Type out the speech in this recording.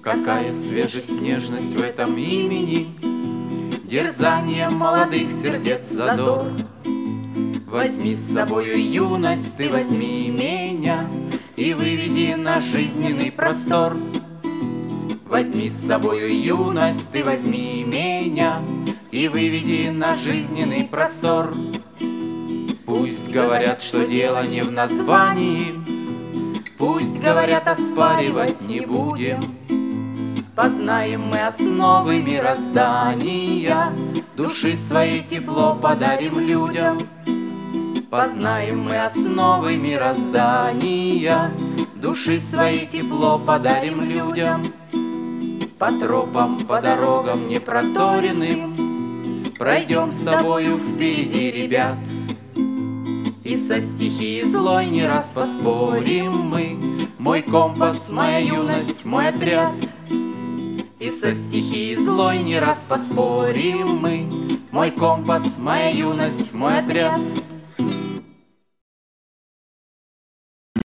Какая свежесть, нежность в этом имени, дерзание молодых сердец задор. Возьми с собою юность, ты возьми меня и выведи на жизненный простор. Возьми с собою юность, ты возьми меня и выведи на жизненный простор. Пусть говорят, что дело не в названии, пусть говорят, оспаривать не будем. Познаем мы основы мироздания, души своей тепло подарим людям. Познаем мы основы мироздания, души своей тепло подарим людям. По тропам, по дорогам непроторенным пройдем с тобою впереди ребят. И со стихией злой не раз поспорим мы, мой компас, моя юность, мой отряд. И со стихией злой не раз поспорим мы, мой компас, моя юность, мой отряд.